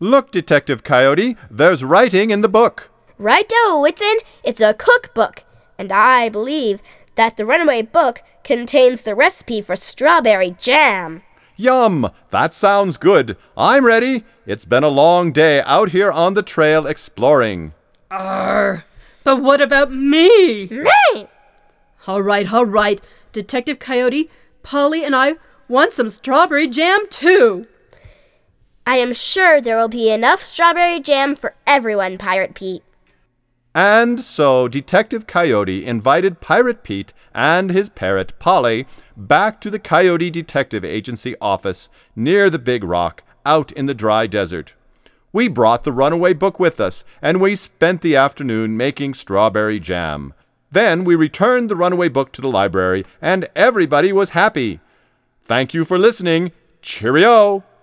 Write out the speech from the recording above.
Look, Detective Coyote, there's writing in the book. Righto, Whitson. It's a cookbook, and I believe that the Runaway book contains the recipe for strawberry jam. Yum! That sounds good. I'm ready. It's been a long day out here on the trail exploring. Arr! But what about me? Me! All right. Detective Coyote, Polly, and I want some strawberry jam too. I am sure there will be enough strawberry jam for everyone, Pirate Pete. And so Detective Coyote invited Pirate Pete and his parrot, Polly, back to the Coyote Detective Agency office near the Big Rock out in the dry desert. We brought the Runaway book with us, and we spent the afternoon making strawberry jam. Then we returned the Runaway book to the library, and everybody was happy. Thank you for listening. Cheerio!